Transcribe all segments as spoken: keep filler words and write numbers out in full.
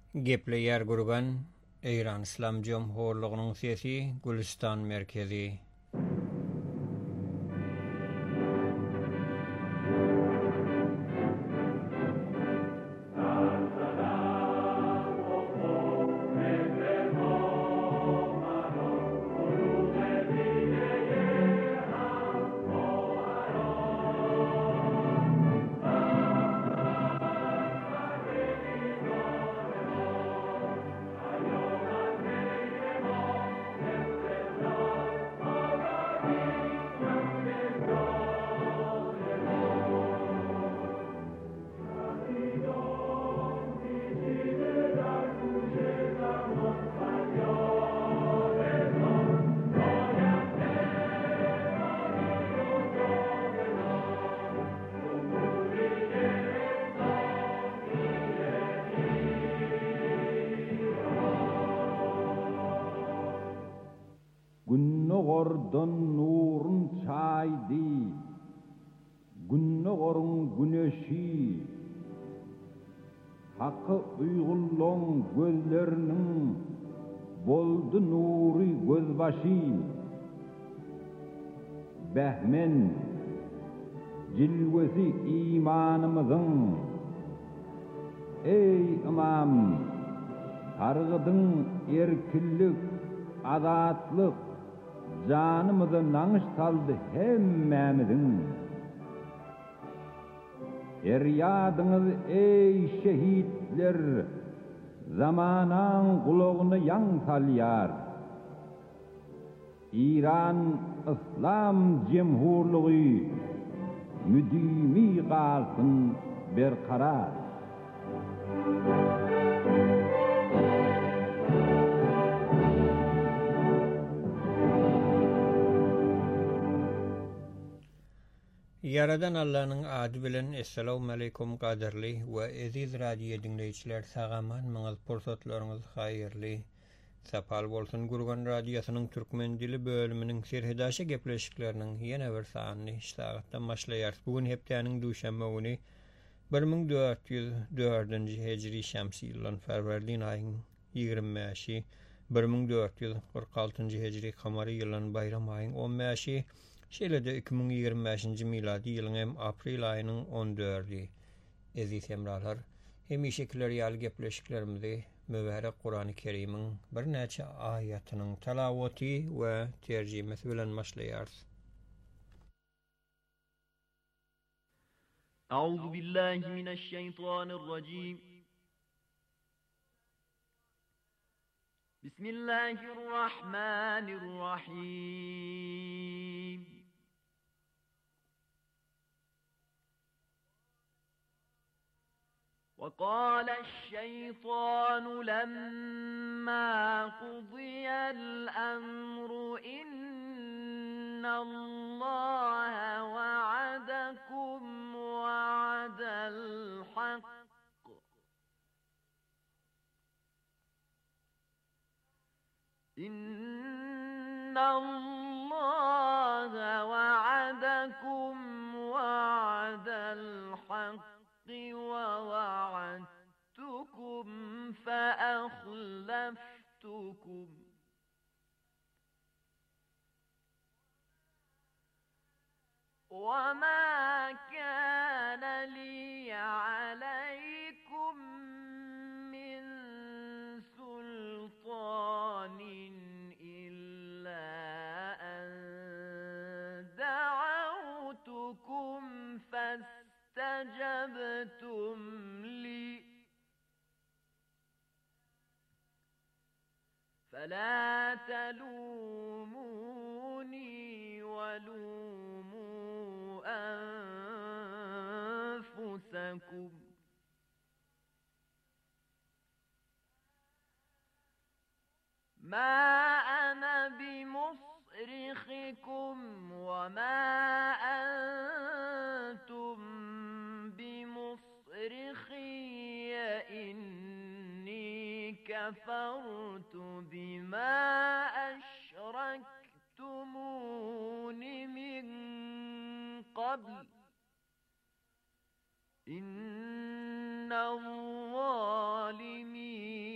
Gepleyer gurgan İran İslam Cumhurluğu'nun siyasi Gülistan merkezi. Günnogordan nurun çaydı, günnogorun güneşi, hakkı uygulluğun gözlerinin boldu nuri gözbaşı, behmen cilvesi imanımızın, ey imam, targıdın erkillik, azatlık, canımızı nanış saldı hemmemizin. Eryadınız ey şehitler, zamanan kulağını yan salyar. İran İslam Cumhurluğu müdimi kalsın berkarar. Yaradan Allah'ın adı bilen Esselamu Aleyküm qadirli ve aziz radyo dinleyiciler sağaman mıngıl pursatlarınız hayırlı. Sapal bolsun Gurgan Radyosu'nun Türkmen dili bölümünün serhidaşı gepleşiklerinin yine bir saanını iştağıttan başlayar. Bugün heptaning duşanma günü bir ming dört yüz dördüncü Hicri Şemsi yılın Ferverlin ayın yigirmi beşi bir ming dört yüz kırk altıncı Hicri Kamari yılın Bayram ayın on beşi şeýle-de iki ming yigirmi beşinji miladi ýylyň hem aprel aýynyň on dördi. Eziz hemralar, hemişekiler ýaly gepleşiklerimizi mübarek Kur'an-ı Kerim'iň bir näçe aýatynyň talawaty we terjimesi bilen başlaýarys. Euzu billahi mineşşeytanirracim. Bismillahirrahmanirrahim. وقال الشيطان لما قضي الأمر إن الله وعدكم وعد الحق إن الله وعدكم وعد الحق ووعدتكم فأخلفتكم وما كان لي عليكم من سلطان إلا أن دعوتكم فاستجبتم لي فلا تلوموني ولوموا أنفسكم ما أنا بمصرخكم وما أنتم بمصرخي إني كفرت بما أشركتمون من قبل إن الظالمين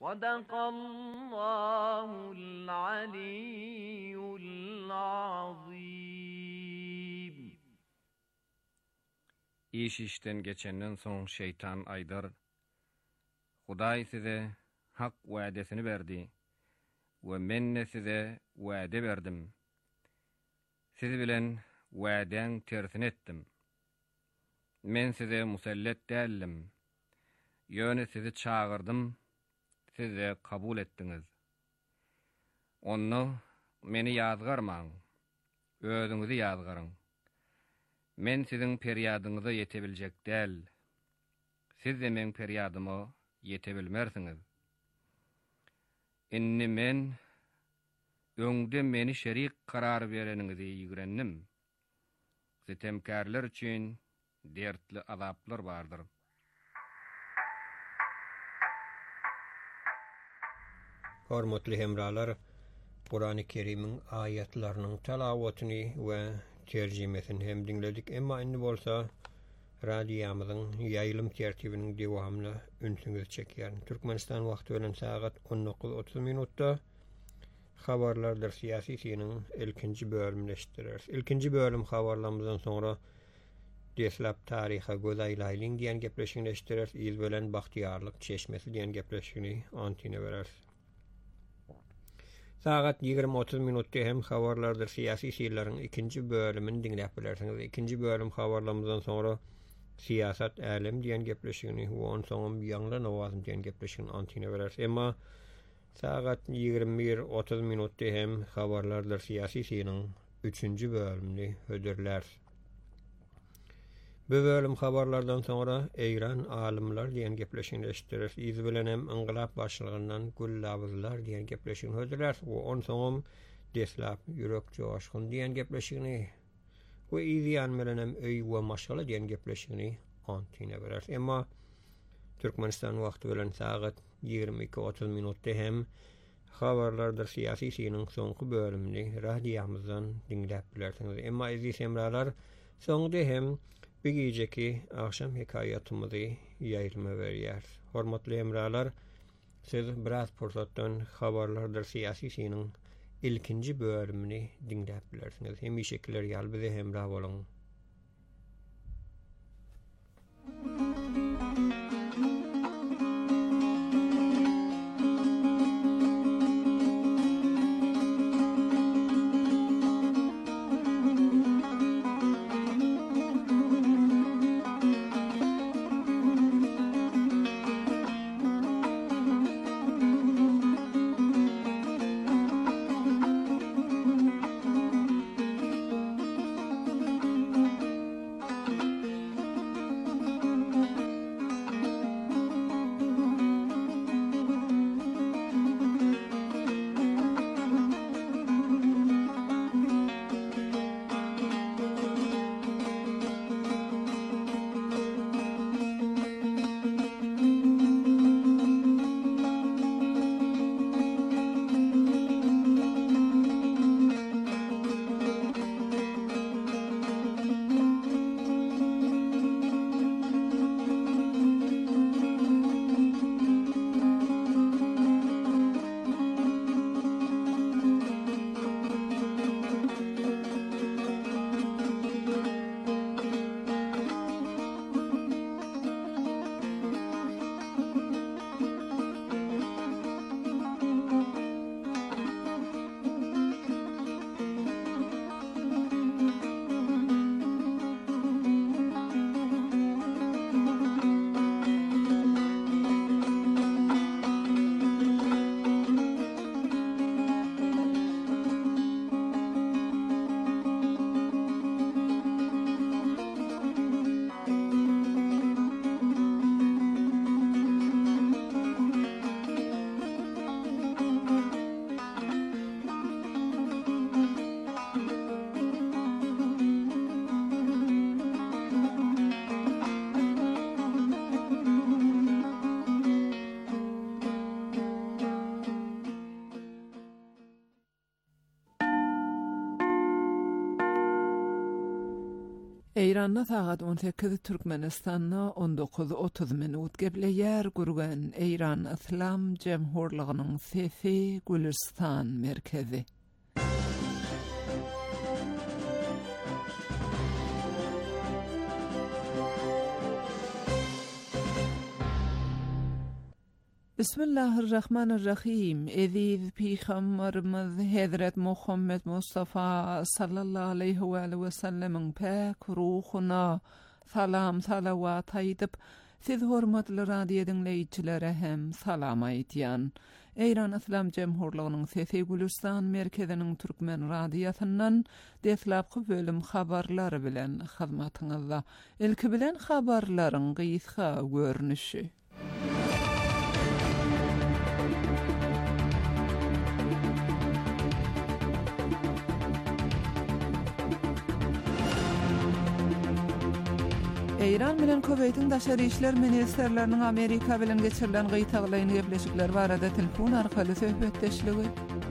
صدق الله العلي العظيم. İş işten geçenden soň şeytan aýdar: Hudaý size hak wa'desini berdi we men size wa'de berdim. Siz bilen wa'den tersin etdim. Men size musellet däldim. Ýöne sizi çağırdım, size kabul etdiňiz. Onu meni ýazgarmaň, özüňizi ýazgaryň. Men siziň peryadyňyza ýetebiljek däl. Siz de men peryadyma ýetebilmersiňiz. Inni men öňde meni şerik karar bereniňizi ýigrendim. Sitemkärler üçin dertli azaplar bardyr. Hormatly hemralar, Qur'an-ı Kerim'in ayetlerinin talawatyny we terjimesini hem dinledik. Emma indi bolsa radiýamyzyň ýaýlym tertibiniň dewamly ünsüňiz çekýär. Türkmenistan wagty bilen saat on dokuz otuz minutda habarlardyr siýasy-siniň ilkinji bölümini eşitdiler. İlkinji bölüm habarlarymyzdan soňra deslap taryha göz aýlaýlyň diýen gepleşigini eşitdiler. Ýyl bilen bahtiýarlyk çeşmesi diýen gepleşigini antine berer. Saat ýygrimi otuz minutda hem habarlardyr siýasy şeýleriň ikinji bölümini dinläp bilersiňiz. İkinji bölüm habarlarymyzdan soňra siýasat älim diýen gepleşigini we on soňam ýanglan owazyn diýen gepleşigini antine berer. Emma saat ýygrimi bir otuz minutda hem habarlardyr siýasy şeýleriň üçünji bölümini höderler. Bu bölüm habarlardan soňra Eýran alymlar diýen gepleşigini eşitdiler. Ýüz bilen hem inqilab başlygyndan gullabızlar diýen gepleşigini höderler. O on soňam deslap ýürek joşgyn diýen gepleşigini we ýyzýan bilen hem öý we maşgala diýen gepleşigini antine berer. Emma Türkmenistan wagty bilen saat ýygrimi iki otuz minutda hem habarlardyr siýasy şeýleriň soňky bölümini radiýamyzdan dinläp bilersiňiz. Emma aziz hemralar, soňda hem bir geceki akşam hikayatımızı yayılma verýär. Hormatly hemralar, siz biraz pursatdan habarlardyr siýasy şeýleriň ilkinji bölümini dinläp bilersiňiz. Hemişekiler ýaly bize hemra boluň. Eýranda sagat on sekiz, Türkmenistanda on dokuz otuz minut gepleýär gurgan Eýran Islam Jemhurlygynyň Sesi Gülistan merkezi. Bismillahirrahmanirrahim. Eziz Peygamberimiz Hazret Muhammed Mustafa sallallahu aleyhi ve sellemin pak ruhuna salam salavat aýdyp, siz hormatly radio dinleýiçilere hem salam aýdýan. Eýran Islam Jemhurlygynyň Sesi Gülistan merkeziniň türkmen radiosundan deslapky bölüm habarlary bilen hyzmatyňyzda. Ilki bilen habarlaryň gysga görnüşi. Eýran bilen Koweytiň daşary işler ministrleriniň Amerika bilen geçirilen gyýtaglaryny gepleşikler barada telefon arkaly söhbetdeşligi.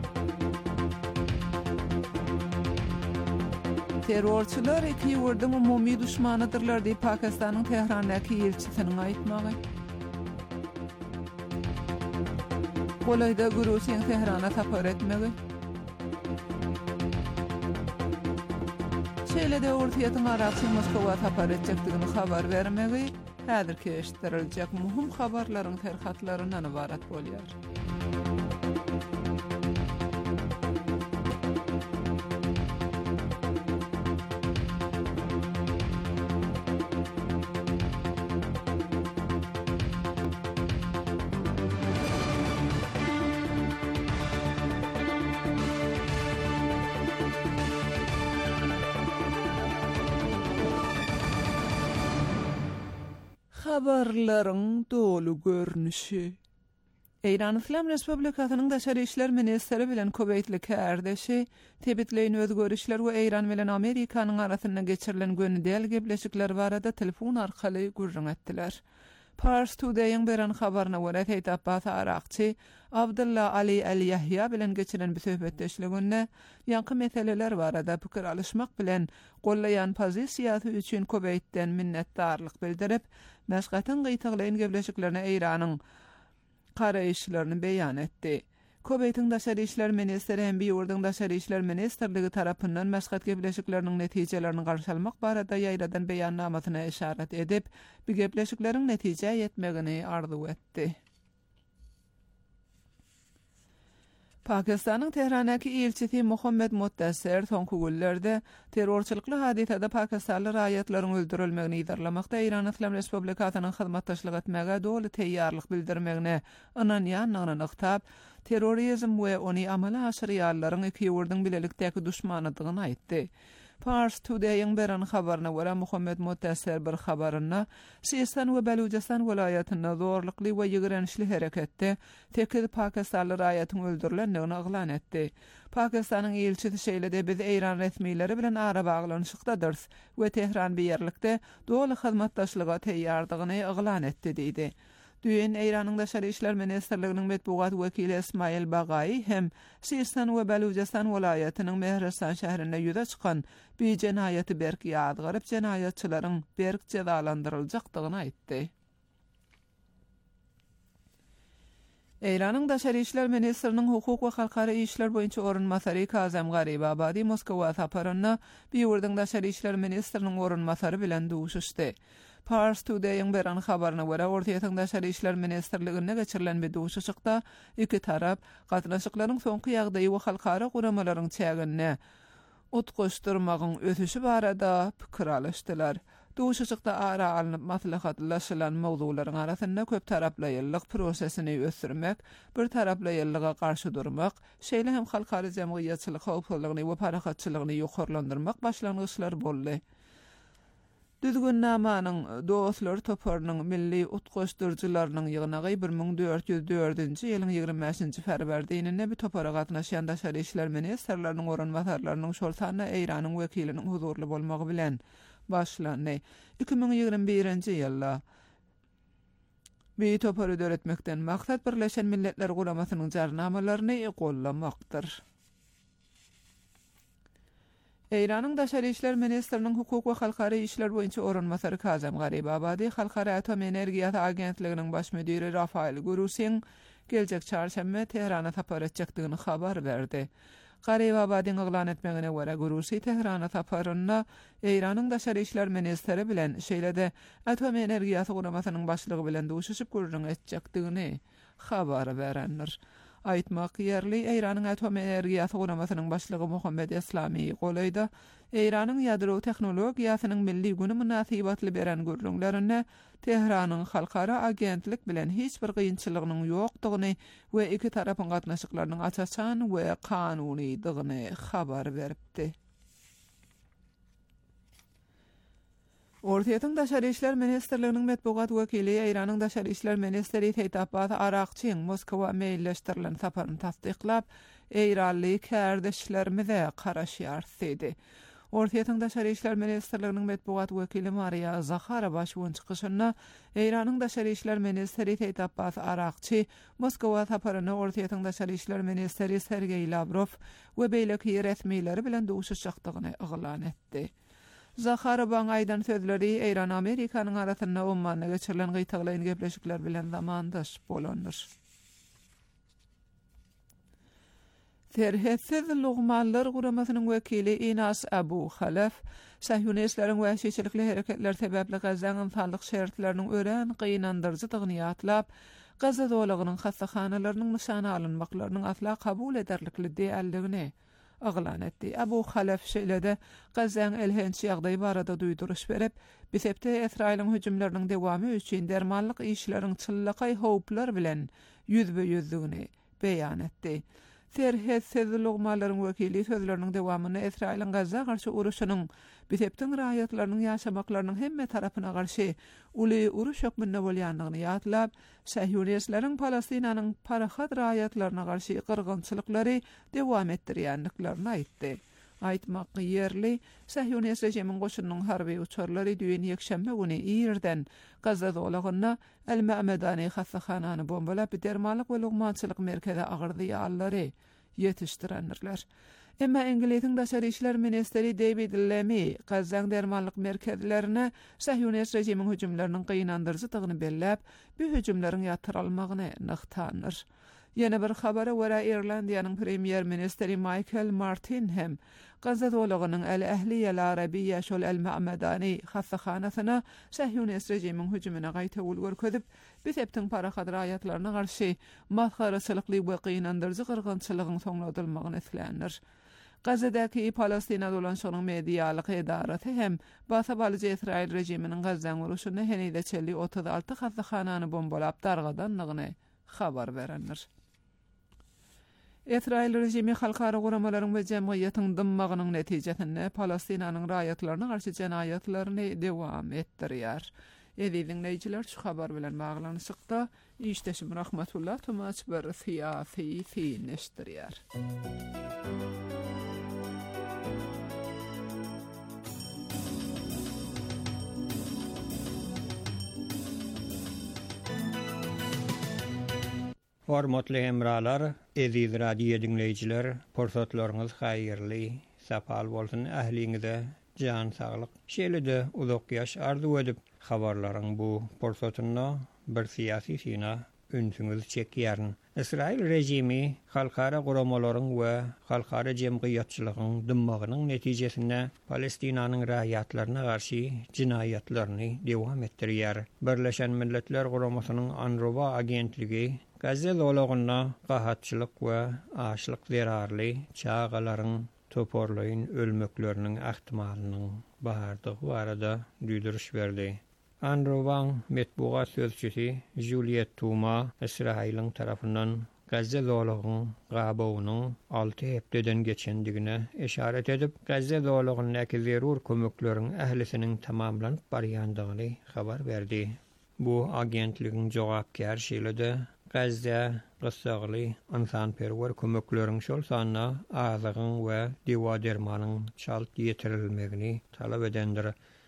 Terrorçylar iki ýurduň umumy düşmanydyrlar diýip Pakistanyň Tehrandaky elçisiniň aýtmagy. Golayda Gruziýa Tehrana tapar etmegi. Şeýle-de ortaýatyň araçy Moskwa tapar etjekdigini habar bermegi, häzirki eşitdiriljek muhim habarlaryň terhatlaryndan ibarat bolýar. Habarlaryň dolu görnüşi. Eýran Islam Respublikasynyň daşary işler ministri bilen Koweytli kärdeşi tebitleýin özgörüşler we Eýran bilen Amerikanyň arasynda geçirilen göndel gepleşikler barada telefon arkaly gurrun etdiler. Pars Today'ın beren habarına göre Teyit Abbas Arakçı, Abdullah Ali El-Yahya bilen geçiren bir söhbetdeşliginde yankı meseleler barada pikir alışmak bilen gollayan pozisiyası üçün Koweyt'ten minnetdarlyk bildirip, Meşgatyn gyýtaglaryň gepleşiklerine Eýranyň garaýşlaryny beýan etdi. Koweytiň daşary işler ministri hem bir ýurduň daşary işler ministrligi tarapyndan Meşgat gepleşikleriniň netijelerini garşalmak barada ýaýradan beýannamasyna işaret edip, bu gepleşikleriň netije ýetmegini arzu etdi. Pakistanyň Tehrandaky elçisi Muhammed Muttassir soňky günlerde terrorçylykly hadisede Pakistanly raýatlaryň öldürilmegini ýerlemakda Eýran Islam Respublikasynyň hyzmatdaşlyk etmege dolu teýýarlyk bildirmegine ynanýanyny yktab, terrorizm we ony amala aşyrýarlaryň iki ýurduň bilelikdäki düşmanydygyny aýtdy. Pars Today'ın beren habarına göre Muhammed Muttassir bir habarına Sistan ve Baluchistan welaýatyna zorlukly we ýigrenişli hereketde sekiz Pakistanly raýatyň öldürilendigini aglan etdi. Pakistanyň elçisi şeýle-de biz Eýran resmiýleri bilen ara baglanyşykdadyr we Tehran beýerlikde dolu hyzmatdaşlyga teýýardygyny aglan etdi diýdi. Düýün Eýranyň daşary işler ministrliginiň medpugat wekili İsmail Bagay hem Sistan we Baluchistan welaýatynyň Mehrestan şäherinde ýüze çykan bir jenaýaty berk ýadgaryp jenaýatçylaryň berk cezalandyryljakdygyny aýtdy. Eýranyň daşary işler ministriniň hukuk we halkara işler boýunça orunmasary Kazem Garibabadi Moskwa saparyna bir ýurduň daşary işler ministriniň orunmasary bilen duşuşdy. Pars Today'ın beren habarına göre ortaýatyň daşary işler ministrligine geçirilen bir duşuşykda iki tarap gatnaşyklaryň soňky ýagdaýy we halkara guramalaryň çägine utgoşdurmagyň ötüşi barada pikir alışdylar. Duşuşykda ara alınıp maslahatlaşylan mowzularyň arasynda köp taraplaýyllyk prosesini ösürmek, bir taraplaýyllyga garşy durmak, şeýle hem halkara jemgyýetçilik howpsuzlygyny we parahatçylygyny ýokarlandyrmak başlangyçlar boldy. Düzgünnamanyň dostlar toparynyň milli utgoşdurjylarynyň ýygynagy bir ming dört ýüz dördünji ýylyň ýygrimi beşinji ferberdinde bir topara gatnaşan daşary işler ministrleriniň orunmasarlarynyň şol sanyna Eýranyň wekiliniň huzurly bolmagy bilen başlandy. iki ming ýygrimi birinji ýylda bir topary döretmekden maksat Birleşen Milletler Guramasynyň jarnamalaryny gollamakdyr. Eýranyň Daşary işler ministriniň hukuk we halkary işler boýunça oranmasary Kazem Garibabady Halkara Atom Energiýasy Agentliginiň baş müdiri Rafael Gurusin geljek çarşamba Tehrana tapar etjekdigini habar berdi. Garibabadyň eglan etmegine görä Gurusi Tehrana taparyna Eýranyň Daşary işler ministri bilen şeýlede atom energiýasy guramasynyň başlygy bilen duşuşyp görüň etjekdigini habar berenler. Aýtmak ýerli Eýranyň atom energiýasy guramasynyň başlygy Muhammed Eslami golaýda Eýranyň ýadro tehnologiýasynyň milli güni münasabatly beren görüňlerine Tehranyň halkara agentlik bilen hiç bir gynçylygynyň ýokdugyny we iki tarapyň gatnaşyklarynyň açaçan we kanunydygyny habar beripdi. Ortaýatyň Daşary işler ministrliginiň medpugat wekili Eýranyň Daşary işler ministri Teytapat Arakçyň Moskwa meýilleşdirilen saparyny tasdiklap, Eýranly kärdeşlerimize garaş ýartdy. Ortaýatyň Daşary işler ministrliginiň medpugat wekili Maria Zakharova şuň çykyşyna Eýranyň Daşary işler ministri Teytapat Arakçy Moskwa saparyny Ortaýatyň Daşary işler ministri Sergey Lavrov we beýleki resmiýetleri bilen duşuşjakdygyny eglan etdi. Zakharowaň aýdan sözleri Eýran Amerikanyň arasynda ummanyna geçirilen gytaglaýan gepleşikler bilen zamandaş bolandyr. Terhetsiz lugmanlar guramasynyň wekili Inas Abu Khalaf, Sahyunistleriň wäşiçilikli hereketler sebäpli Gazaň insanlyk şertleriniň ören gynandyrjydygyny ýatlap, Gaza dowlatynyň hassahanalarynyn nişana alynmaklarynyň asla kabul ederlikli diýildigini aglan etdi. Abu Khalaf şeýlede Gazaň elhençi ýagdaý barada duýduruş berip, bisepde Israýlyň hüjümleriniň dewamy üçin dermanlyk işleriň çyllakay howplar bilen ýüzbe-ýüzligini beýan etdi. Terhetsiz lugmanlaryň wekili sözleriniň dewamyny Israýlyň Gaza garşy uruşynyň bisepden raýatlarynyň ýaşamaklarynyň hemme tarapyna garşy uly uruş hökmünde bolýanlygyny ýatlap, Sahyunistleriň Palestinanyň parahat raýatlaryna garşy gyrgynçylyklary dewam etdirýänliklaryny aýtdy. Aýtmak ýerli, Sahyunist rejimiň goşunynyň harby uçurlary düýün ýekşembe güni ýerden Gaza dowlatyna El-Ma'medani hassahanany bombalap dermanlyk we lugmançylyk merkezi agyrdy ýallary ýetişdirenler. Emma Inglisiň Daşary işler ministri David Lammy Gazaň dermanlyk merkezlerine Sahyunist rejimiň hüjümleriniň gynandyrjydygyny bellep, bu hüjümleriň ýatyrylmagyny nyktanýar. Yine bir habara görä Irlandiýanyň premier ministri Michael Martin hem Gaza dowlatynyň El-Ahliýa Al-Arabiyya şol El-Ma'medani hassahanasyna Sahyunist rejimiň hüjümine gaýta ulgur ködüp, bisepden parahat raýatlaryna garşy mazharaçylykly we gynandyrjy gyrgynçylygyň soňladylmagyny islenir. Gazadaky Palestina dolanşygynyň mediýalyk edaraty hem basa balyjy Israýil rejiminiň Gazaň uruşyny henide çelli otuz alty hassahanany bombalap dargadanlygyny habar berenler. Israýil rejimi halkara guramalaryň we jemgyýetiň dymmagynyň netijesinde Palestinanyň raýatlaryna garşy jenaýatlaryny dewam etdirýär. Edi dinleyijiler şu habar bilen baglanyşykda işdeşim rahmetullah tumaç bir siyasi fiilleşdirýär. Hormatly hemralar, eziz radio dinleyijiler, pursatlaryňyz haýyrly, sapal bolsun ähliňize, jan saglyk. Şeýlede uzak ýaş arzu edip, habarlaryň bu pursatyna bir siyasi sina ünsüňiz çekýärn. Israýil rejimi halkara guramalaryň we halkara jemgyýatçylygyň dymmagynyň netijesinde Palestinanyň raýatlaryna garşy jinaýatlaryny dewam etdirýär. Birleşen Milletler Guramasynyň Anrova agentligi Gaza dowlatyna gahatçylyk we açlyk zerarly çağalaryň toporlaýyn ölmekleriniň ähtimalynyň bardygy barada duýduruş berdi. Anrovaň medpugat sözçüsi Juliet Tuma Israýlyň tarapyndan Gaza dowlatynyň gabawynyň alty hepdeden geçendigine işaret edip, Gaza dowlatynyň zerur kömekleriň ählisiniň tamamlanyp barýandygyny habar berdi. Bu agentligiň jogapkär şeýlede Gaza gysgaly insanperwer kömekleriň şol sanyna azygyň we dewa dermanyň çalt ýetirilmegini talap edendir.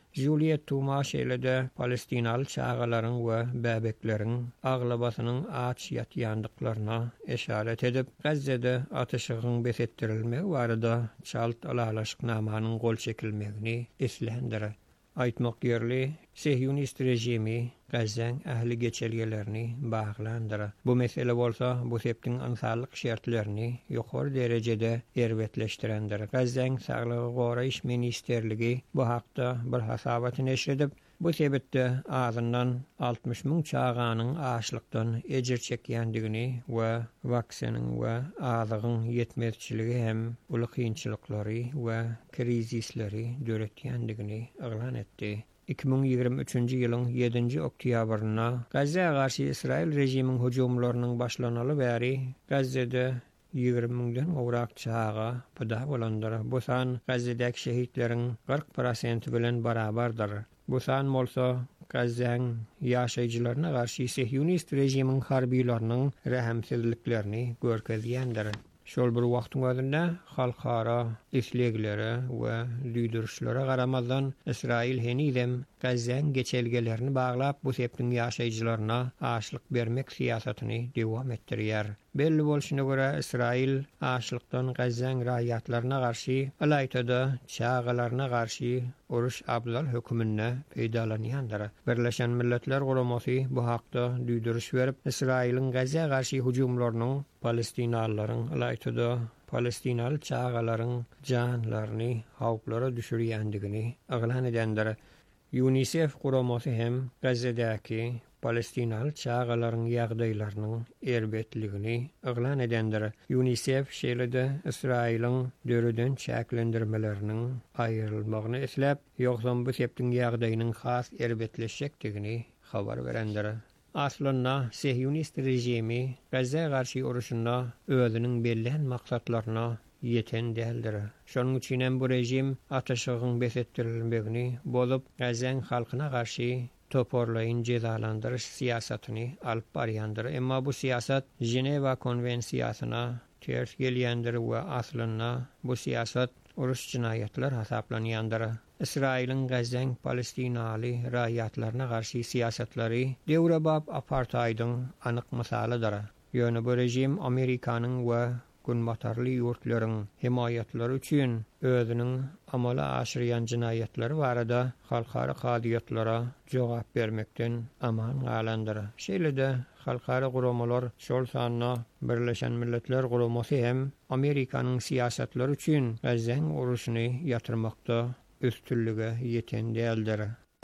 Juliet Tumaş elede Palestinalı çağalaryň we bäbekleriň aglabasynyň aç ýatýandyklaryna eşaret edip, Gazze'de ateşigiň besetdirilmegi barada çalt alalaşyknamanyň gol çekilmegini eslendirdi. Aýtmak ýerli, Sehyonist rejimi Gazzeň ähli geçelgelerini baglandyr. Bu mesele bolsa, bu septiň ansallyk şertlerini ýokary derejede erwetleşdirendir. Gazzeň Saglygy goraýyş ministerligi bu hakda bir hasabat neşredip, bu sebäpde azyndan altmış müň çağanyň açlykdan ejir çekýändigini we waksanyň we azygyň ýetmezçiligi hem uly kynçylyklary we krizisleri döretýändigini elan etdi. iki bin ýygrimi üçinji ýylyň ýedinji oktýabryna Gazze'ye garşy Israil rejiminiň hujumlarynyň başlanaly bäri Gazze'de ýygrimi müňden gowrak çağa pyda bolandyr. Bu san Gazze'däki şehitleriň kırk prosenti bilen barabardyr. Bu san bolsa Gazzeň ýaşaýjylaryna garşy Sehyonist rejimiň harbiýlarynyň rahimsizliklerini görkezýändir. Şol bir wagtyň özünde halkara isleglere we düýdürüşlere garamazdan Israil henidem Gazzeň geçelgelerini baglap bu septiň ýaşaýjylaryna açlyk bermek siýasatyny dowam etdirýär. Belli bolşuna göre Israil açlykdan Gazzeň raýatlaryna garşy, alaytada çağalaryna garşy oruş abdal hökümine peýdalanýandyr. Birleşen Milletler Guramasy bu hakda düýdürüş berip, Israilin Gazze'ye garşy hujumlarynyň Palestinalylaryň alaytada Palestinaly çağalaryň janlaryny hawplara düşürýändigini elan edendir. UNICEF Guramasy hem Gazze'däki Palestinaly çağalaryň ýagdaýlarynyň erbetligini elan edendir. UNICEF şeýlede Israilin döreden çäklendirmeleriniň aýrylmagyny eslep, ýoksa bu septiň ýagdaýynyň has erbetleşjekdigini habar berendir. Aslında Sehyonist rejimi Gazze'ye garşy uruşunda özüniň bellihen maksatlaryna yeten däldir. Şonuň üçin hem bu rejim ateşigiň besetdirilmegini bolup, Gazzeň halkyna garşy toporlaýyn jezalandyryş siýasatyny alyp barýandyr. Emma bu siýasat Ženewa konwensiýasyna ters gelýändir we aslynda bu siýasat uruş cinayetler hasaplanýandyr. İsrailin Gazzeň Palestinaly raýatlaryna garşy siýasatlary dewrebap apartheidyň anyk misalydyr. Ýöne bu rejim Amerikanyň we günbatarly ýurtlaryň himayatlary üçin özüniň amala aşyrýan cinayetleri barada halkara kadiýatlara jogap bermekden aman galandyr. Şeýlede halkara guramalar şol sanyna Birleşen Milletler Guramasy hem Amerikanyň siýasatlary üçin Gazzeň uruşuny ýatyrmakda üstünlüge yeten däldir.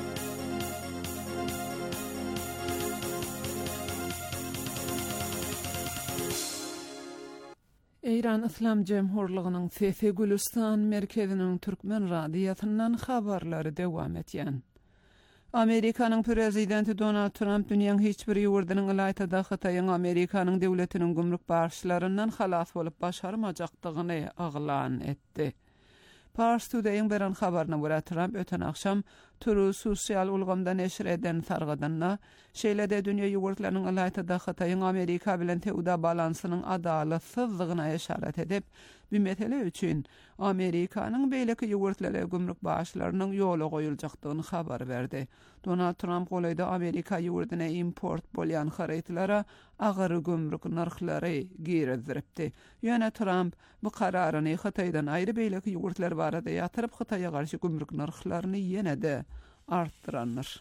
Eýran Islam Jemhurlygynyň Fefe Gülistan merkeziniň türkmen radiýasyndan habarlary dowam etýän. Amerikanyň prezidenti Donald Trump dünýäň hiç bir ýurdunyň ýaýtada Hataýyň Amerikanyň döwletiniň gümrük barşlaryndan halas bolup başarmajakdygyny aglan etdi. Pars Today'ın beren habarına göre Trump öten akşam türü sosial ulgamda neşir eden sargadanna şeýlede dünýä ýurtlarynyň alaytada Hataýyň Amerika bilen teuda balansynyň adalatsızlygyna eşaret edip, bu mesele üçin Amerikanyň beýleki ýurtlara gümrük başlarynyň ýola goýuljakdygyny habar berdi. Donald Trump goýda Amerika ýurduna import bolýan harytlara agyr gümrük narhlary girezdiripdi. Ýöne Trump bu kararyny Hataýdan aýry beýleki ýurtlar barada ýatyryp Hataýa garşy gümrük narhlaryny ýene-de artdyranlar.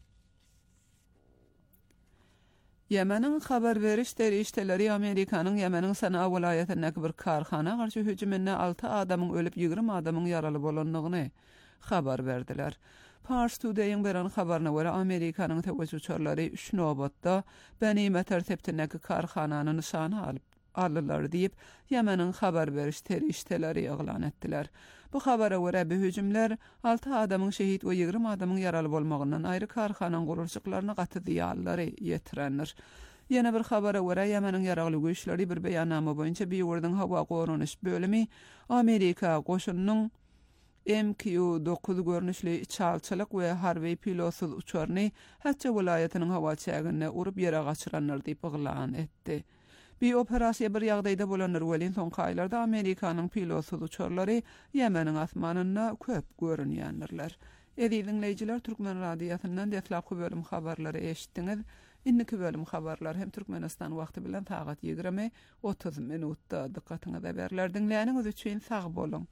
Yemenin haber veriş derişteleri Amerikanyň Yemeniň Sana welaýatyndäki bir karhana garşy hüjümine altı adamyň ölüp ýygrimi adamyň ýaraly bolanlygyny habar berdiler. Pars Today'ın beren habaryna görä Amerikanyň tewejjuçarlary üç nobatda Benimer tertipdäki karhanany nişana alyp aldylar diýip Yemeniň haber veriş derişteleri elan etdiler. Bu habara görä bu hüjümler altı adamyň şehit we ýygrimi adamyň ýaraly bolmagyndan aýry karhanaň gurulşyklaryna gaty diýallary ýetirenler. Ýene bir habara görä Yemeniň ýaraly güýçleri bir beýannama boýunça bir ýurduň hawa gorunuş bölümi Amerika goşunynyň M Q dokuz görnüşli çalçylyk we harby pilotsuz uçarny Hatça welaýatynyň hawa çägine urup ýere gaçyranlar diýip elan etdi. Bir operasiýa bir ýagdaýda bolanlar Wellington kaýlarda Amerikanyň pilotsuz uçarlary Yemeniň asmanyna köp görünýändirler. Edi dinleyijiler, Türkmen radiosynyň deflapky bölüm habarlary eşitdiňiz. Inniki bölüm habarlar hem Türkmenistan wagty bilen saat ýigirme otuz minutda dikkatiňize berler. Dinleýäniňiz üçin sag bolun.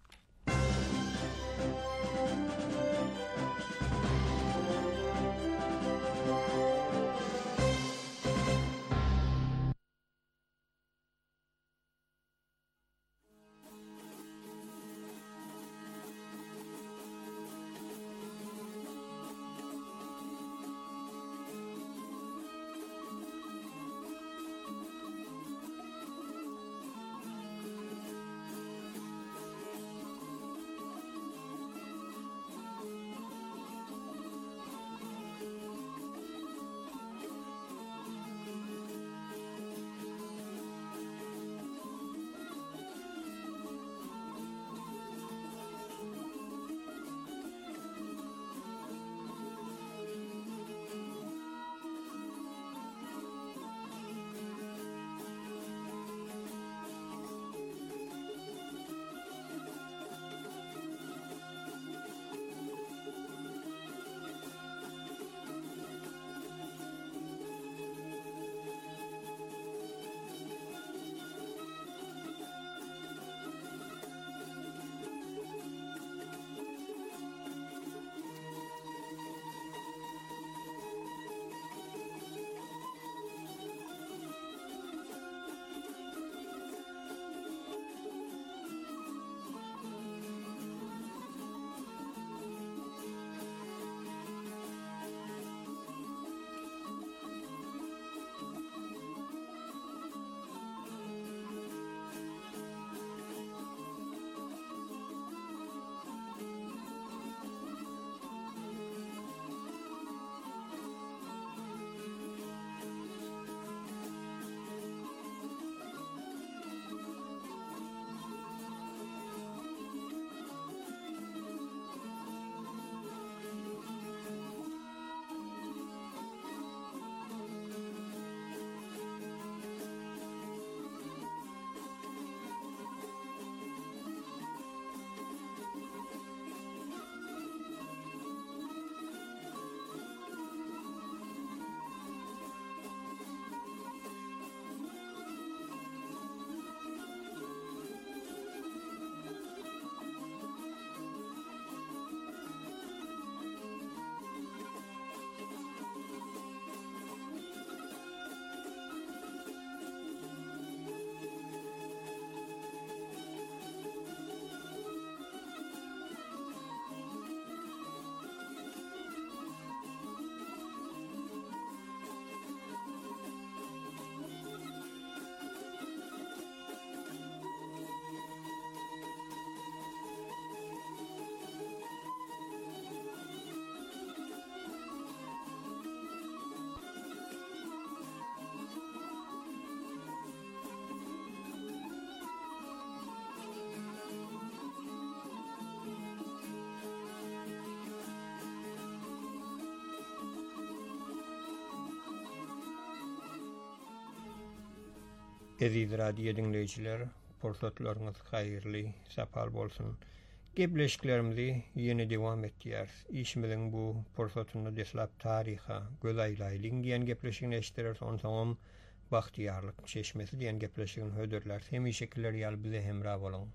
Eziz radio dinleyijiler, pursatlaryňyz haýyrly, sapal bolsun. Gepleşiklerimizi ýene dewam etdirýäris. Işimiziň bu pursatyny deslap taryha, gözaýlaýlyň diýen gepleşigini eşitdirýäris. Onsoň bagtyýarlyk çeşmesi diýen gepleşigini höderler. Hem şekiller ýaly bize hemra bolan.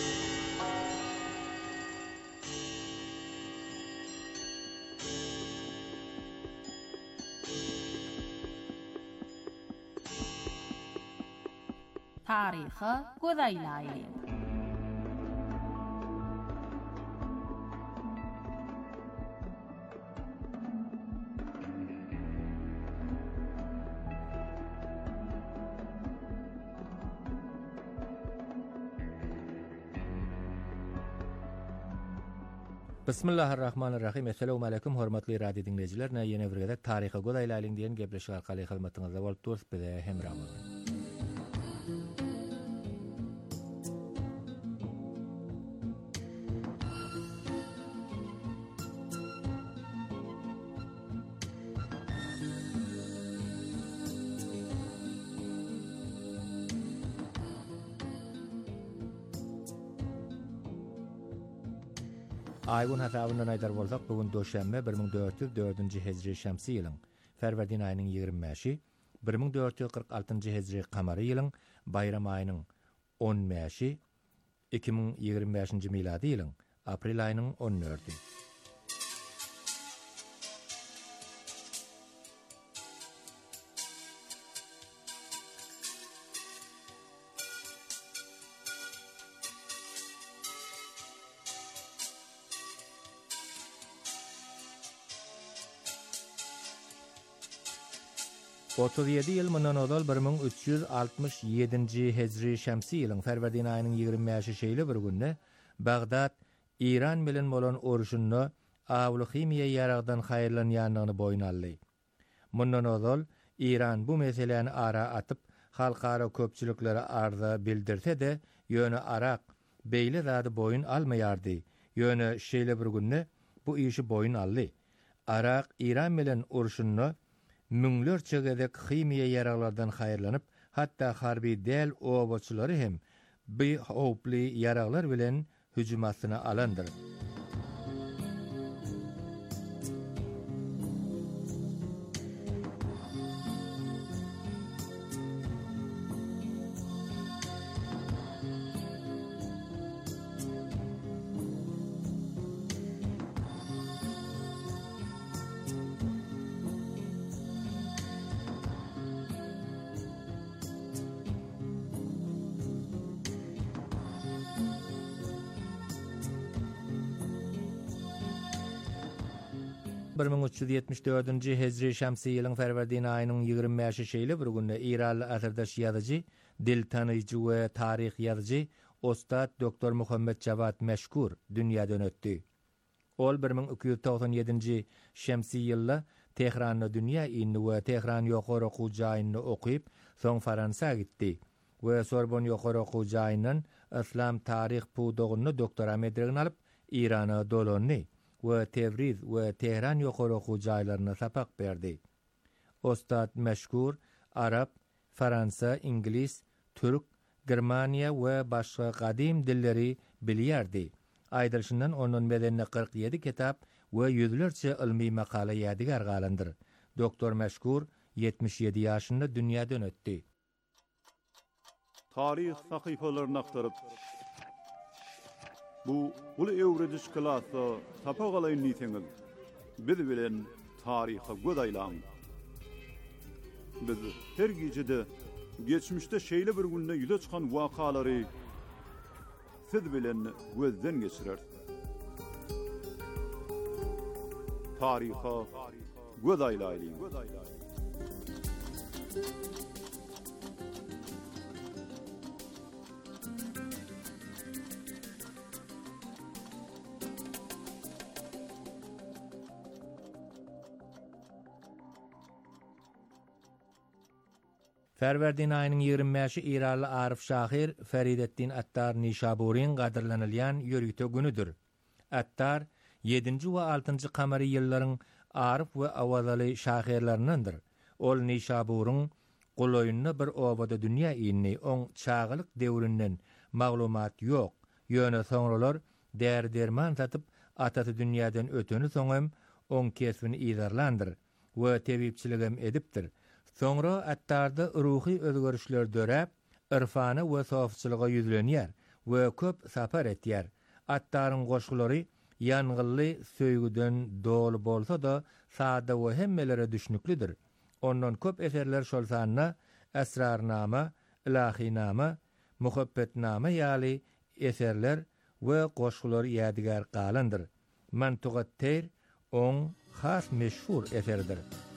Taryha gözaýlaýly. Bismillahirrahmanirrahim. Assalamu alaykum hormatly radio dinleyijiler. Näýene bir gezek taryha gözaýlaýlyň diýen gepleşik arkaly hyzmatyňyzda bolup durýar bize hemra bolun. Aygun hasabından aydar bolsak, bugün doşanbe bir ming dört yüz dördünji hijri şemsi ýylyň Ferwerdin aýynyň ýygrimi beşi, bir ming dört yüz kırk altynjy hijri kamary ýylyň bayram aýynyň on beşi, iki ming ýygrimi beşinji milady ýylyň aprel aýynyň on dördi. otuz ýedi ýyl mundan ozal bir ming üç yüz altmış ýedinji hijri şemsi ýylyň Ferwerdin aýynyň ýygrimi beşi şeýle bir günde Bagdad İran bilen bolan uruşuny awly himiýa ýaragdan haýyrlanýanlygyny boýun aldy. Mundan ozal İran bu meseleni ara atyp halkara köpçüliklere arza bildirse-de ýöne Arak beýle zady boýun almaýardy. Ýöne şeýle bir günde bu işi boýun aldy. Arak İran bilen uruşuny müňlerçe gezek himiýa ýaraglardan haýyrlanyp, hatda harby del owaçylary hem bu howply ýaraglar bilen hüjüm astyna alandyr. bir ming üç yüz ýetmiş dördünji hijri şemsi ýylyň Ferwerdin aýynyň ýygrimi beşi şeýle bir günde İranly asyrdaş ýazyjy, dil tanyjy we taryh ýazyjy Ostat doktor Muhammed Javad Meşkur dünýäden ötdi. Ol bir ming iki yüz togsan ýedinji şemsi ýylda Tehranda dünýä ýyny we Tehran ýokary okuw jaýyny okuýup, soň Fransa gitdi we Sorbonne ýokary okuw jaýyndan islam taryh puwdogyny doktora medregini alyp İrana dolandy we Tevriz we Tehran ýokary okuw jaýlaryna sapak berdi. Ostat Meşkur Arap, Fransa, İnglis, Türk, Germaniýa we başga gadim dilleri bilýärdi. Aýdyrşyndan onun bedenine kırk yedi kitap we ýüzlerçe ilmi makala ýadigar galandyr. Doktor Meşkur yetmiş yedi ýaşynda dünýäden ötdi. Tarih sahypalaryny aktaryp bu uly öwrediş klasy tapagaly niteňiz. Biz bilen taryha godaýlan. Biz her gecede geçmişde şeýle bir günde ýüze çykan wakalary siz bilen gözden geçirer. Taryha godaýlaýyn. Ferwerdin aýynyň ýygrimi beşi İranly Arif şahyr Ferideddin Attar Nişaburiň gadyrlanylýan ýörgüte günüdür. Attar ýedinji we altynjy kamary ýyllaryň Arif we awazaly şahyrlaryndandyr. Ol Nişaburiň goloýuny bir obada dünýä ýyny oň çağlyk döwründen maglumat ýok. Ýöne soňralar där derman satyp ataty dünýäden öteni soňam oň kesbini ýazarlandyr we tebipçiligem edipdir. Soňra Attarda ruhy özgörüşler dörep, irfany we sofçylyga ýüzlenýär we köp sapar etýär. Attaryň goşgulary ýangylly söýgüden dolu bolsa da sada we hemmelere düşnüklidir. Ondan köp eserler şol sanna Esrarnama, Ilahinama, Muhabbetnama ýaly eserler we goşgular ýadigar galandyr. Mantugat Teyr oň has meşhur eserdir.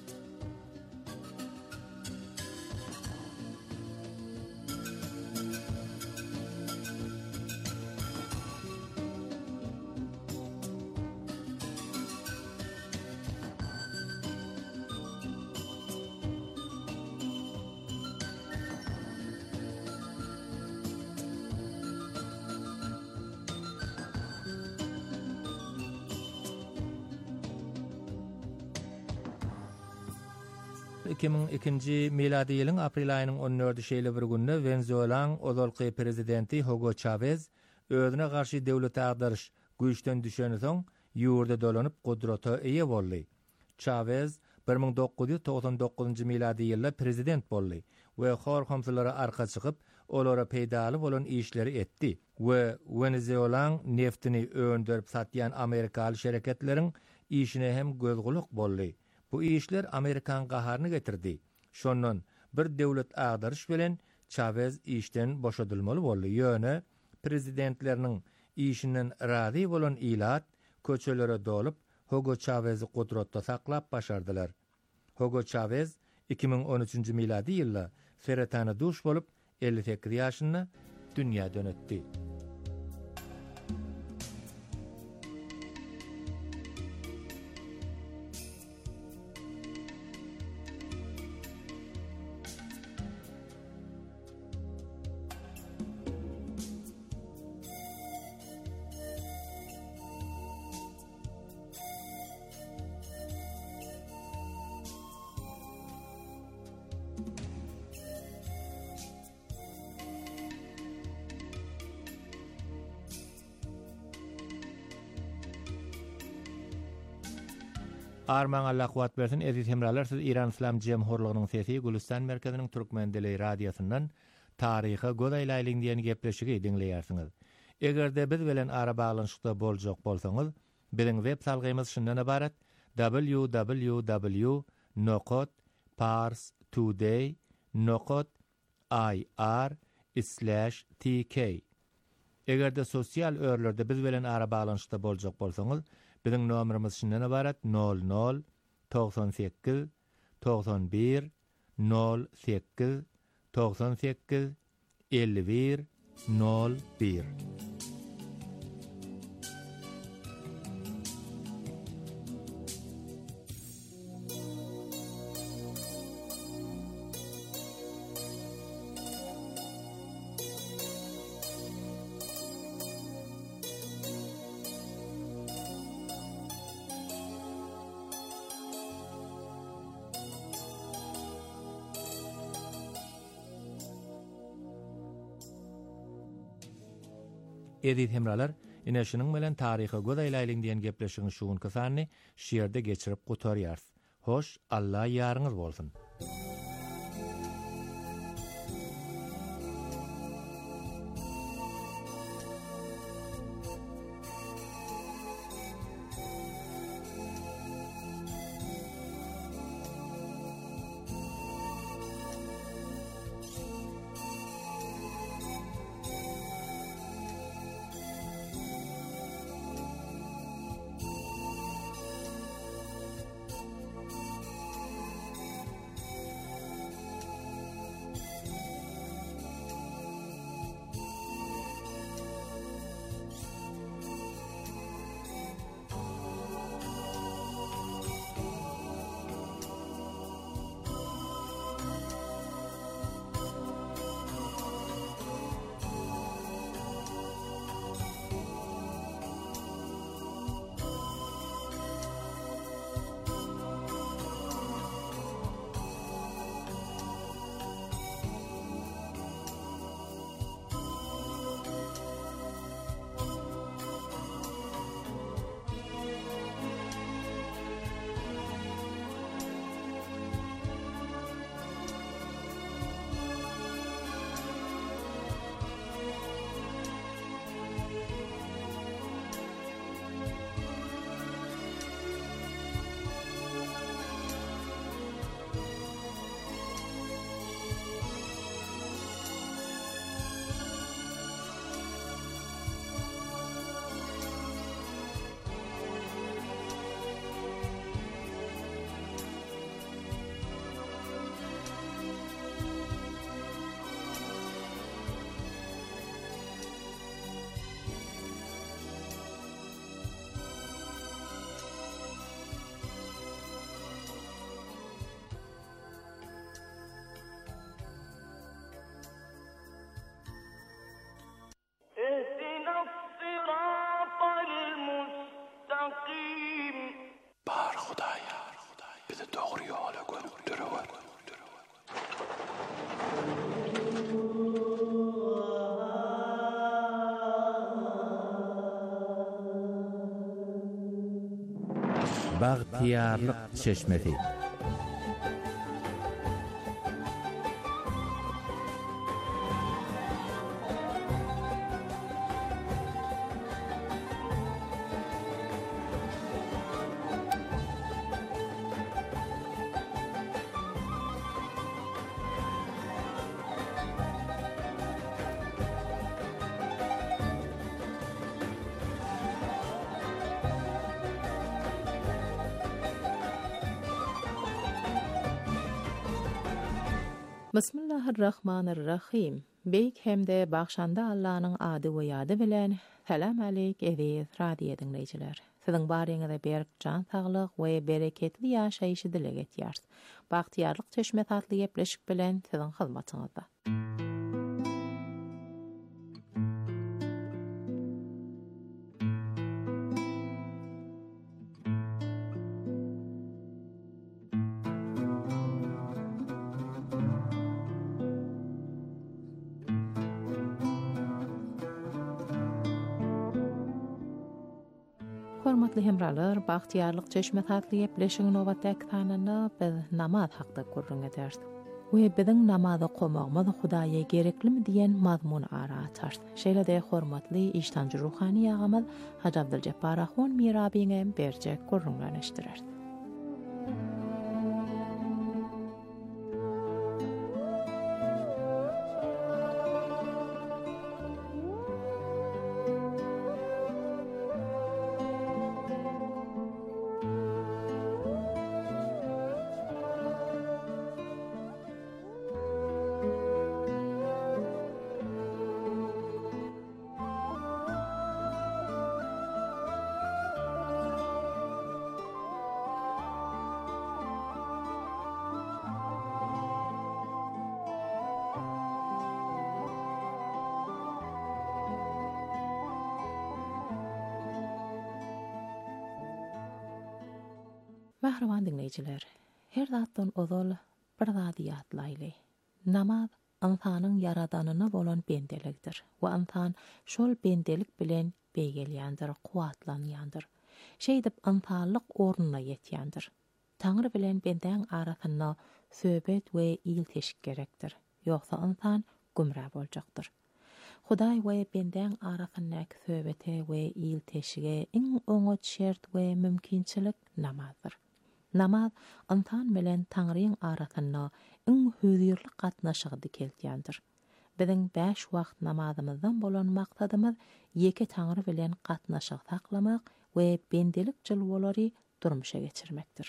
iki ming ikinji miladi ýylyň aprel aýynyň on dördi şeýle bir günde Venezuelaň ozalky prezidenti Hugo Chavez özüne garşy döwlet agdaryş güýçden düşeni soň ýurda dolanyp gudrata eýe boldy. Chavez bir ming dokuz ýüz togson dokuzynjy miladi ýylda prezident boldy we horhamsylara arka çykyp olara peýdaly bolan işleri etdi we Venezuelaň neftini öndürip satýan Amerikaly şereketleriň işine hem gözguluk boldy. Bu işler Amerikan gaharyny getirdi. Şondan bir döwlet agdaryş bilen Chavez işden boşadylmaly boldy. Ýöne prezidentleriniň işinden razy bolan ilat köçelere dolup Hugo Chavez'i gudratda saklap başardylar. Hugo Chavez iki ming on üçünjü miladi ýylda seretana duş bolup elli sekiz ýaşynda dünýäden ötdi. Arman Allah kuwat bersin. Eziz hemralar, siz İran İslam Jemhurlugynyň sesi Gülistan merkeziniň Türkmen dili radiosundan taryhy godaýlaýlyň diýen gepleşigi dinleýärsiňiz. Egerde biz bilen ara baglanşykda boljak bolsaňyz, biziň web salgymyz şundan ibarat: w w w nokta pars today nokta i r slash t k. Egerde sosial örlerde biz bilen ara baglanşykda boljak bolsaňyz, biziň nomerimiz şundan ibarat: nol nol doksan sekiz doksan bir nol sekiz doksan sekiz elli bir nol bir. Edit hemralar, ine şunun bilen taryhy godaýlaýlyň diýen gepleşigiň şuun kysany şeýerde geçirip gutarýar. Hoş, Allah ýaryňyz bolsun. Bagtiyarlyk çeşmeti. Bismillahirrahmanirrahim. Beyk hemde bagşanda Allah'ın adı we ýady bilen salam aleyk eziz radio dinleyijiler. Siziň baryňyzda berk jan saglyk we bereketli ýaşaýyşy dilek etýärs. Bagtiyarlyk çeşme tatly gepleşik bilen siziň hyzmatyňyzda. Hormatly hemralar, bagtiyarlyk çeşme tatly gepleşigiň nowatdaky tananyna biz namaz hakda gurrun ederiz. We biziň namaza gomagymyz Hudaýa gereklimi diýen mazmun ara açar. Şeýle-de hormatly iştanjy ruhani ýagymyz Haji Abduljabbar Ahun mirabyňe berjek gurrunlanyşdyrar. Mahraman dinleyijiler, her zatdan ozal bir zat ýatlaýly. Namaz insanyň yaradanyna bolan bendelikdir. Wa insan şol bendelik bilen beýgelýändir, kuwatlanýandyr. Şeýdip insanlyk ornuna ýetýändir. Taňry bilen bendeň arasynda söhbet we ilteşik gerekdir. Ýoksa insan gümrah boljakdyr. Hudaý we bendeň arasyndaky söhbete we ilteşige iň oňa şert we mümkinçilik namazdyr. Namaz insan bilen Taňryň arasynda iň höýürli gatnaşygy kelýändir. Biziň beş wagt namazymyzdan bolan maksadymyz ýeki Taňry bilen gatnaşyk saklamak we bendelik jylwalary durmuşa geçirmekdir.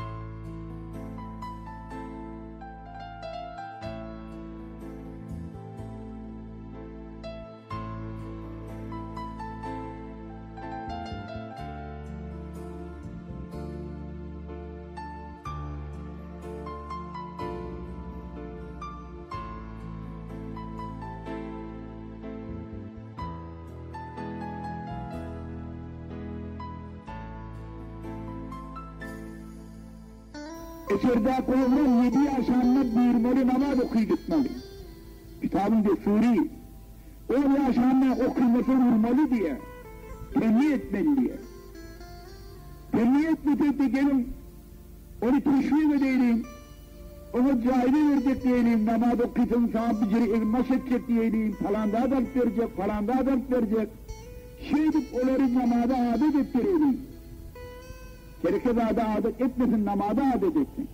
Eşerde konulan yedi yaşanma buyurmalı namaz okuyutmalı. Kitabında suri. On yaşanma okuyması vurmalı diye. Temin etmeli diye. Temin etmedi de gelin onu teşvik edelim. Onu cahili verecek diyelim. Namaz okuyutun sahibi ciri ilmaş edecek diyelim. Falan da adam verecek, falan da adam verecek. Şeydip onların namaza adet ettirelim. Gerekse da adet etmesin, namaza adet etsin.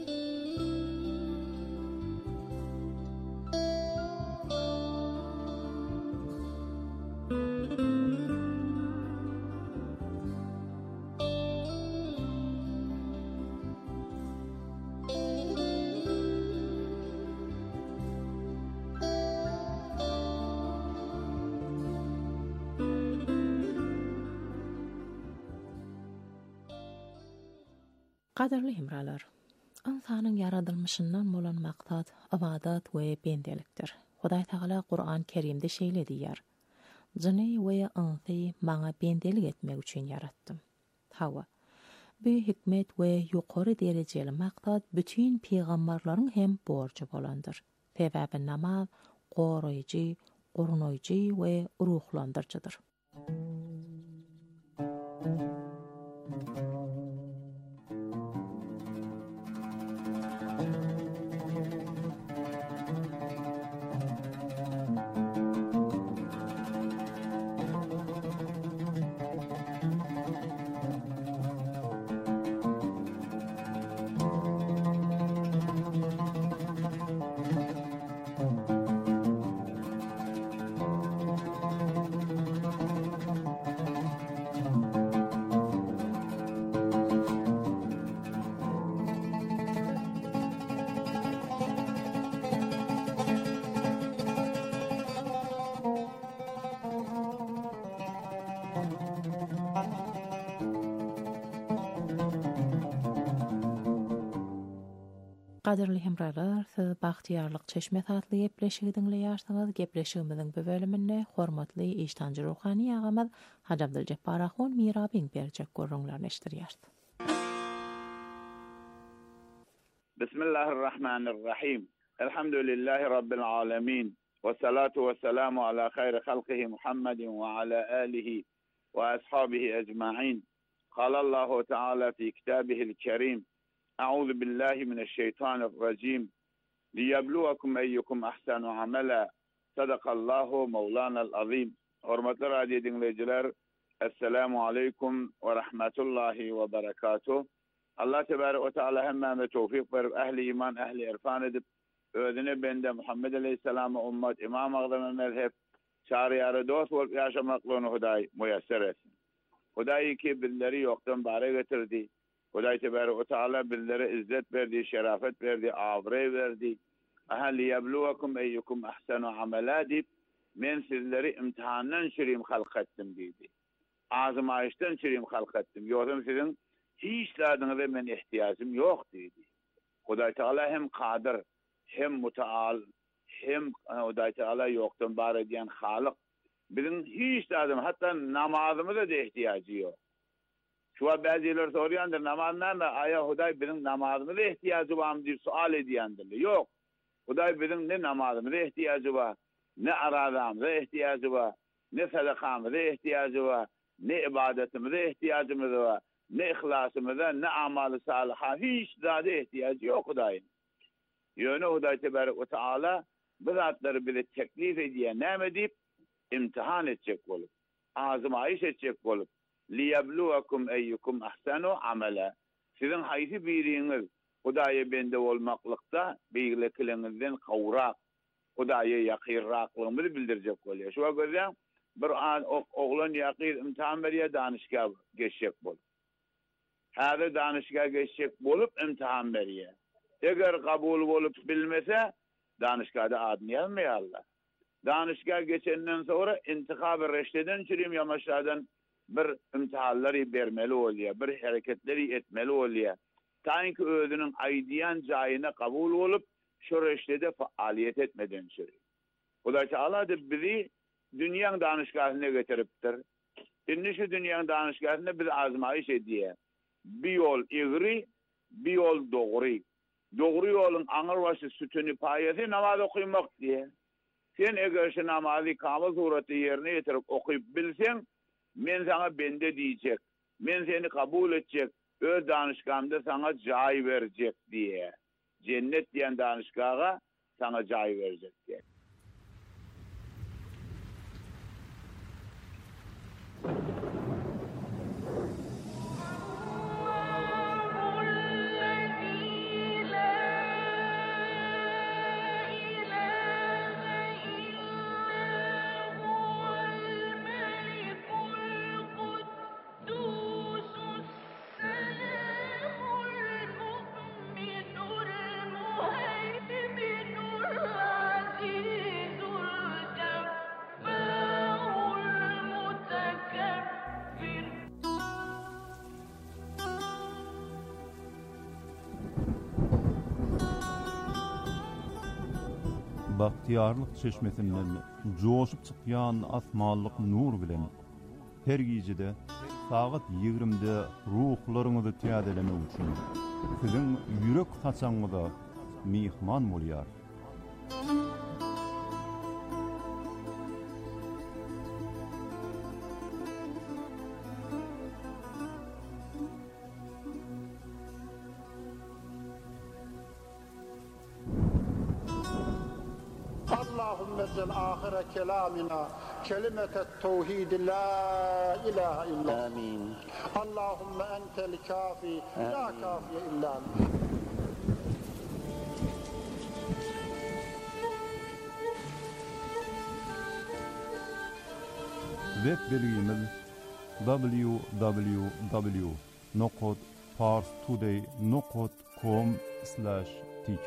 Qadarly hemralar, insanyň yaradylmışyndan bolan maksat ibadat we bendelikdir. Hudaý Taala Qur'an Kerimde şeýle diýär: "Jyny we insy maňa bendelik etmek üçin yaratdym." Hawa. Bu hikmet we ýokary derejeli maksat bütün peýgamberleriň hem borçy bolandyr. Sebäbi namaz goraýjy, gurnoýjy we ruhlandyrjydyr. Qadirli hemralar, siz Baxtiyarlyk çeşme tatly gepleşigi dinleýärsiňiz. Gepleşigimiziň bu bölüminde hormatly iştancı ruhani agamy Haji Abduljabbar Ahun Mirabing berjek görüňlerini eşdirýär. Bismillahirrahmanirrahim. Elhamdülillahi rabbil alamin. Ve salatu ve selamu ala hayri halqihi Muhammedin ve ala alihi ve ashabihi ecma'in. Qalallahu Teala fi kitabihil kerim. A'udhu billahi mineşşeytanirracim. Liyabluwakum eyyukum ahsanu amela. Sadakallahu mevlana'l azim. Hormatly radio dinleyijiler, assalamu aleykum ve rahmetullahi ve berekatuh. Allah tebarek ve teala hemmeme tevfik verip ehli iman, ehli irfan edip özüne bende Muhammed aleyhisselam'a ummet, imam ağzına mezhep, şariyarı dost olup yaşamaklığını Huday müyesser etsin. Huday ki bizleri yoktan bare getirdi. Huday tebarek ve teala bizlere izzet verdi, şerafet verdi, avre verdi. Aha liyebluvakum eyyukum ahsanu amela deyip, men sizleri imtihandan şirim halk ettim dedi. Azmayıştan şirim halk ettim. Yoksa sizin hiçlerine men ihtiyacım yok dedi. Huday Teala hem kadir, hem mutaal, hem Huday Teala yoktan bar ediyen halık. Bizim hiçlerine, hatta namazımıza da ihtiyacı yok. Şu an bazıları soruyandır, namazdan da aya Huday bizim namazımıza ihtiyacı var mı diye sual ediyendir. Yok. Huday bizim ne namazımıza ihtiyacı var, ne aradamıza ihtiyacı var, ne sadakamıza ihtiyacı var, ne ibadetimize ihtiyacımız var, ne ihlasımıza, ne amal-ı saliha, hiç zade ihtiyacı yok Huday'ın. Yönü Huday Tebarek ve Teala bu zatları bile teklif ediye nem edip, imtihan edecek olup, azmayış edecek olup, liyebluvakum eyyukum ahsanu amela. Sizin haysi biriniz Huday'a bende olmaklıkta beygilekilerinizden kavrak, Huday'a yakirraklığımızı bildirecek oluyor. Şu gözden bir an oğlan yakir imtihan veriye danışgah geçecek olup. Hada danışgah geçecek bolup imtihan veriye. Eğer kabul olup bilmese danışgahda adını yazmayarlar. Danışgah geçenden sonra intikab-ı reşteden çürüm yamaçlardan bir imtihanları vermeli oluyor, bir hareketleri etmeli oluyor. Sanki özünün aydiyan cayına kabul olup şu reştede faaliyet etmeden çürüm. Huday Teala da bizi dünyanın danışgahına getiriptir. Şimdi şu dünyanın danışgahına bir azmayış ediyor. Bir yol iğri, bir yol doğru. Doğru yolun anırbaşı sütünü payesi namaz okuymak diye. Sen eğer şu namazı kamil sureti yerine getirip okuyup bilsen, men sana bende diyecek, men seni kabul edecek, öz danışgahımda sana cay verecek diye. Cennet diyen danışgaha sana cay verecek diye. Bahtiyarlyk çeşmesinden joşup çykýan asmanlyk nur bilen her gijede saat ýigrimde ruhlaryňyzy täzelemek üçin siziň ýürek haçaňyza mihman bolýar. Allahümme zel ahire kelamina kelimetet tevhid la ilahe illa. Amin. Allahümme entel kafi la kafiye illa. Web bilgimiz w w w nokta parstoday nokta com slash t k.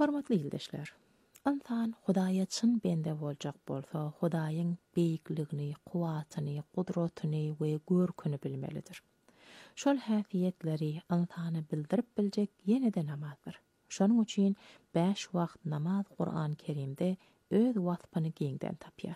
Hormatly ýyldaşlar, insan Hudaýa çyn bende boljak bolsa, Hudaýyň beýikligini, kuwatyny, gudratyny we görküni bilmelidir. Şol häsiýetleri insany bildirip biljek ýene-de namazdyr. Şonuň üçin beş wagt namaz Qur'an Kerimde öz wasfyny giňden tapýar.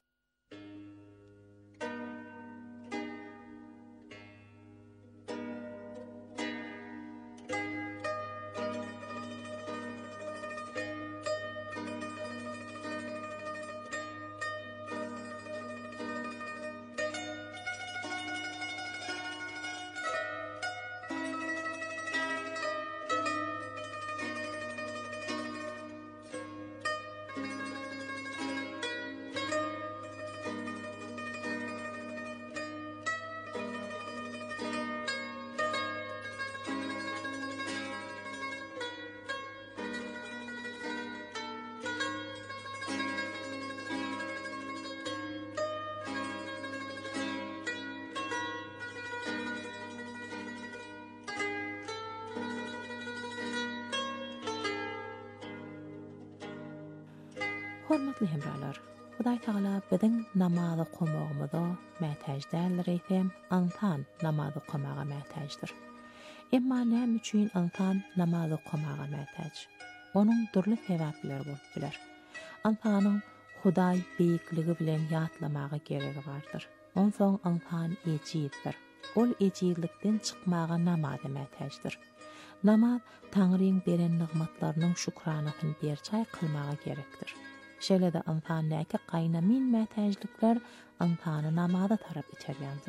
Hormatly hemralar, Hudaý Taala biziň namazy qomagymyza mätäj däldir eýsem, insan namazy qomaga mätäjdir. Emma näme üçin insan namazy qomaga mätäj? Onuň durly sebäpleri bolup biler. Insanyň Hudaý beýikligi bilen ýatlamagy geregi bardyr. Onsoň insan ejizdir. Ol ejizlikden çykmaga namazy mätäjdir. Namaz Taňryň beren nygmatlarynyň şükranasyny berçay kılmaga gerekdir. Şeýle-de insan näke gaýnamin mätäjlikler insany namaza tarap içerýändir.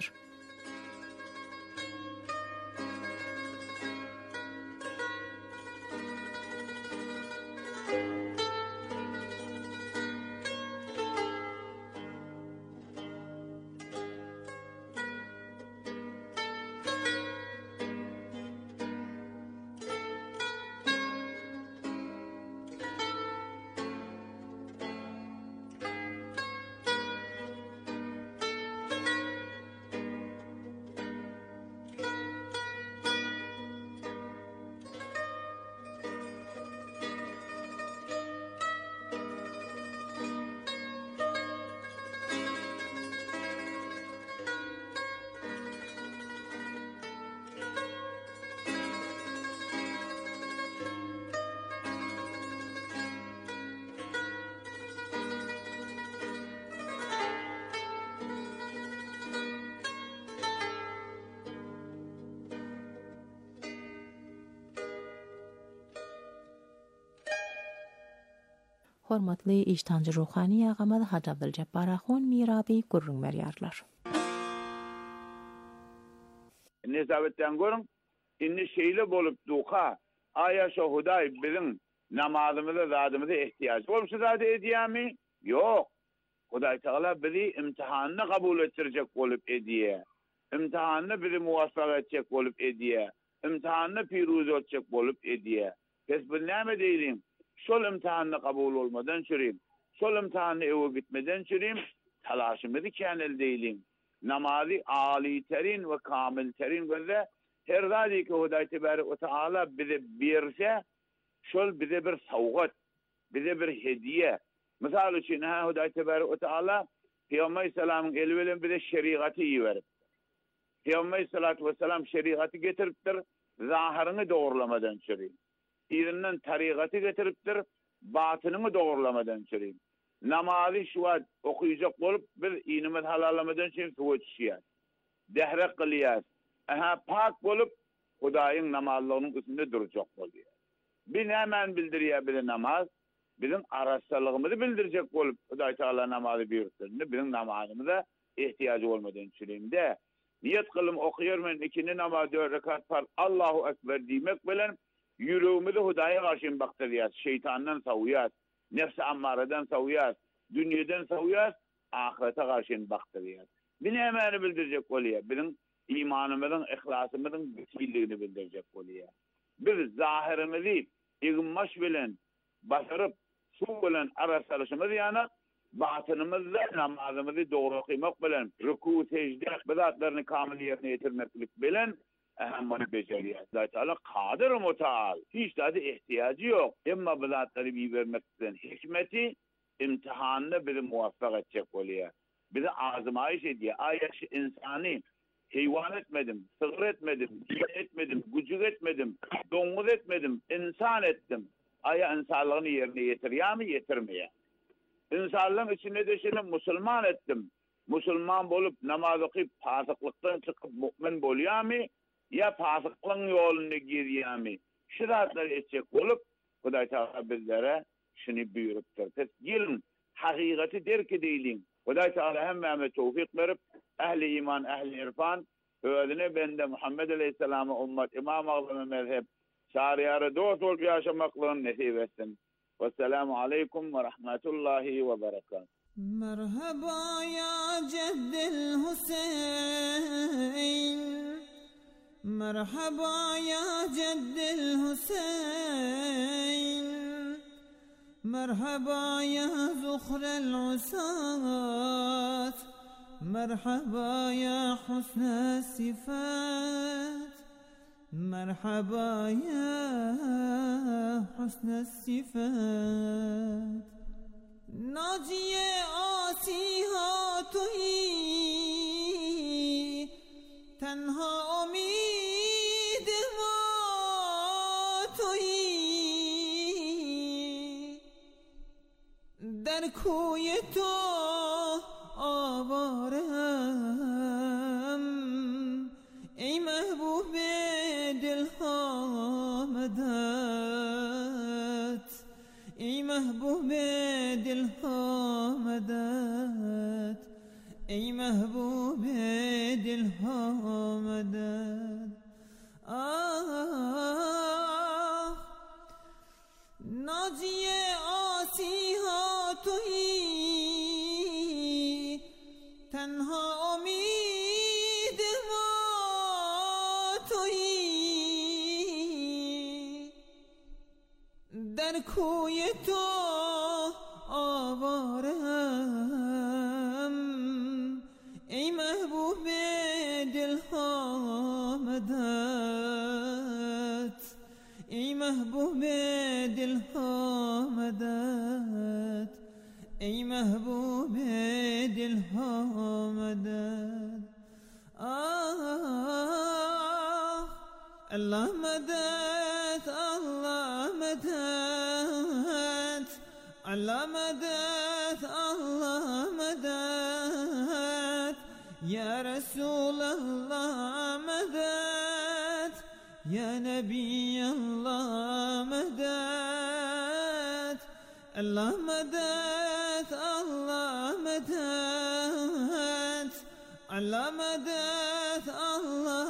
Hormatly iştancı ruhani ýagamyz Hacı Abdyljabar Ahun Mirabi gurrun berýärler. Nezabetten görün, inni şeýle bolup duqa, aya şo Hudaý biziň namazymyza, zadymyza ihtiýaç bolmuşy zady edýärmi? Ýok. Hudaý Taala bizi imtihanyny kabul etdirjek bolup edýär. İmtihanyny bizi muwaffaq etjek bolup edýär. İmtihanyny piruz etjek bolup edýär. Biz bu näme diýelim? Şol imtihanyny kabul olmadan çüreyim. Şol imtihanyny ewe gitmeden çüreyim. Talaşymyzy känel diýelim. Namazy âli terin ve kamil terin gözde her zady ki Hudaý Tebarek ve Taala bize berse şol bize bir sowgat, bize bir hediye. Misal üçin ha Hudaý Tebarek ve Taala Peygamber salamyň eli bilen bize şeriaty ýerip. Peygamber sallallahu aleyhi ve sellem şeriaty getiripdir, zahirini doğrulamadan çüreyim. İrinden tariqatı getiripdir, batınyny doğrulamadan çüreyim. Namazy şu wagt okuyjak bolup bir inimiz halallamadan çüreyim suwa düşýär. Dehre kılýar. Aha pak bolup Hudaýyň namazlarynyň üstünde durjak bolýar. Bir nämen bildirýär bilen namaz, bizim araçsalygymyzy bildirjek bolup Hudaý Taala namazy buyurtdyr. Bizim namazymyza ihtiýaçy bolmadan çüreyimde. Niyet kılım okuyarmen ikini namaz dört rekat par Allahu Ekber diýmek bilen yüreğimizi Hudaýa garşy bakdyrýar, şeytandan sawýar, nefsi ammaradan sawýar, dünýeden sawýar, ahirete garşy bakdyrýar. Bir nämäni bildirjek bolýar? Bizim imanymyzyň, ihlasymyzyň bitkiligini bildirjek bolýar. Biz zahirimizi igmaş bilen basyryp, şu bilen araşdyrýarymyz ýa-ni batynymyzda namazymyzy dogry okuymak bilen, rükû, secde, bidatlaryny kamil ýerine ýetirmeklik bilen اهمانی beceriyet. Allah Teala kadir mutal. Hiç daha ihtiyacı yok. Ama bu zatları bir vermekten hikmeti imtihanını bizi muvaffak edecek oluyor. Bizi azmayış ediyor. Ayyaşı insani hayvan etmedim, sığır etmedim, dil etmedim, gücük etmedim, domuz etmedim, insan ettim. Aya insanlığını yerine getiriyor mu, getirmeye? İnsanlığın içinde de şimdi Müslüman ettim. Müslüman bolup namaz okuyup fasıklıktan çıkıp mümin boluyor mu? Ya fasıklığın yolunu giriyor mu? Şiratları edecek olup Huday Teala bizlere şunu buyuruptur. Gelin hakikati der ki deyin. Huday Teala hemmeme tevfik verip ehli iman, ehli irfan öğüdüne bende Muhammed Aleyhisselam'a ümmet İmam Azam-ı Mezheb şariyarı dost olup yaşamaklığını nasip etsin. Vesselamu aleyküm ve rahmetullahi ve berekatuhu. Merhaba ya Ceddil Hüseyin, merhaba ya Ceddil Hüseyin, merhaba ya Zuhrel Usat, merhaba ya Husna Sifat, merhaba ya Husna Sifat. Naciye asiha tuhi, tenha umid ma tuhi, dar koye to avarem, ey mehbub dil hamadat, ey mehbub dil hamadat, ey mehbub dil hamadat. Ah, naciye asiha tuhi, tenha umid ma tuhi, dar koye to avarem, ey mehbub dil hamadat, ey mehbub dil hamadat, ey mehbub dil hamadat. Ah, Allah madat, Allah madat, Allah madat, Allah madat, ya Resul Allah madat, ya Nabi Allah madat, Allah madat, Allah madat, Allah madat, Allah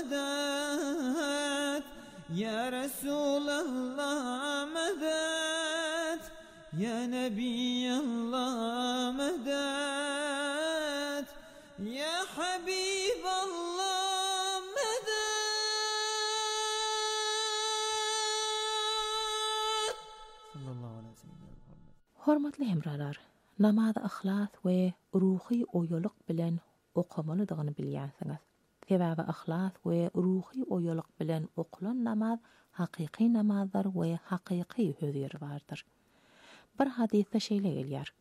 madat, ya Resul Allah madat, ya Nabi Allah madat, ya Habib Allah madat. Sallallahu aleyhi ve sellem. Hormatly hemralar, namaz ahlas we ruhi oyoluk bilen okumalydygyny bilýärsiňiz. Sebäbi ahlas we ruhi oyoluk bilen okulan namaz hakyky namazdar we hakyky höýür bardyr. Bir hadisde şeýle gelýär.